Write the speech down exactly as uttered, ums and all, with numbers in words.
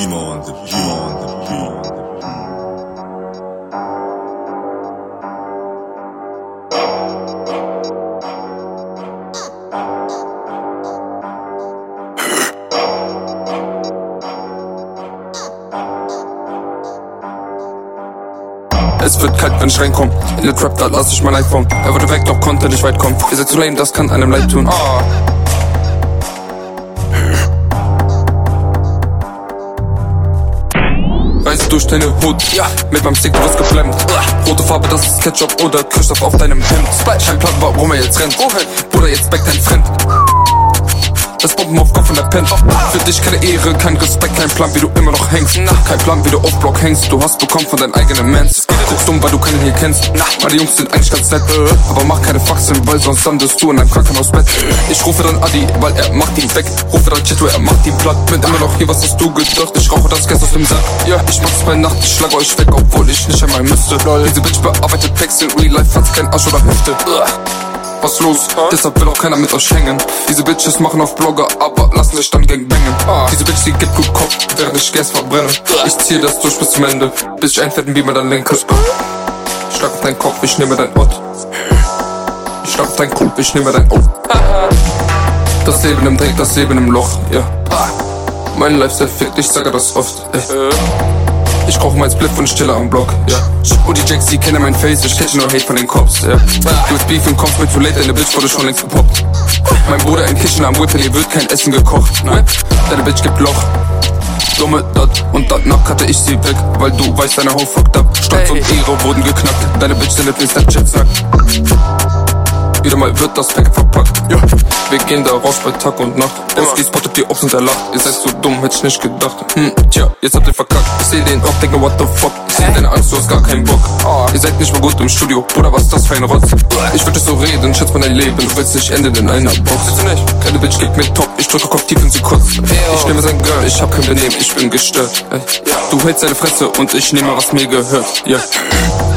Gino on the Gino on the beat. Es wird kalt, wenn ich reinkomm. In der Trap, da lass ich mein iPhone. Er wurde weg, doch konnte nicht weit kommen. Ihr seid zu lame, das kann einem leid tun. Oh. Reise durch deine Hut, ja, mit meinem Stick, du wirst geflammt. Rote Farbe, das ist Ketchup oder Christoph auf deinem Hemd. Kein Plan, warum er jetzt rennt. Bruder, jetzt back dein Friend. Das Bomben auf Kopf und der pennt. Für dich keine Ehre, kein Respekt, kein Plan, wie du immer noch hängst. Kein Plan, wie du auf Block hängst. Du hast bekommen von deinen eigenen Mans. Guckst dumm, weil du keinen hier kennst. Meine Jungs sind eigentlich ganz nett, aber mach keine Faxen, weil sonst landest du in einem Krankenhausbett. Ich rufe dann Adi, weil er macht ihn weg. Rufe dann Cheto, er macht ihn platt. Bin immer noch hier, was hast du gedacht? Ich rauche das Gas aus dem Sack. Ja, ich mach's bei Nacht, ich schlage euch weg, obwohl ich nicht einmal müsste. Diese Bitch bearbeitet Texte in Real Life, hat's kein Arsch oder Hüfte. Was los? Huh? Deshalb will auch keiner mit euch hängen. Diese Bitches machen auf Blogger, aber lassen sich dann gangbangen. Ah. Diese Bitch, die gibt gut Kopf, während ich Gas verbrenne. Ich ziehe das durch bis zum Ende, bis ich einfetten wie mir dann lenke. Ich schlag auf deinen Kopf, ich nehme dein Ort. Ich schlag auf deinen Kopf, ich nehme dein Ort. Das Leben im Dreck, das Leben im Loch, ja. Mein Lifestyle fickt, ich sage das oft, ey. Ich rauche mein Spliff und stille am Block, ja. Und die Jacks, die kennen mein Face, ich catch nur Hate von den Cops, ja. Du hast Beef und kommst mir zu late, deine Bitch wurde schon längst gepoppt. Mein Bruder im Kitchen am Whippen, hier wird kein Essen gekocht, nein. Deine Bitch gibt Loch, dumme dat und danach hatte ich sie weg, weil du weißt, deine Ho fucked up. Stolz und Ehre wurden geknackt, deine Bitch, deine Bliss, dein Chat sagt. Wieder mal wird das Pack verpackt, ja. Wir gehen da raus bei Tag und Nacht. Oski spottet die Obst und der lacht. Ihr seid so dumm, hätte ich nicht gedacht. Hm, tja, jetzt habt ihr verkackt. Ich seh den Rock, denke, what the fuck. Ich seh deine Angst, du hast gar keinen Bock. Oh. Ihr seid nicht mal gut im Studio, Bruder, was ist das für ein Rotz? Ich würde so reden, schätz mal dein Leben. Du willst nicht enden in einer Box. Du nicht? Keine Bitch gibt mir top, ich drücke Kopf tief und sie kotzt. Ich nehme sein Girl, ich hab kein Benehmen, ich bin gestört. Ey. Du hältst deine Fresse und ich nehme, was mir gehört, ja. Yeah.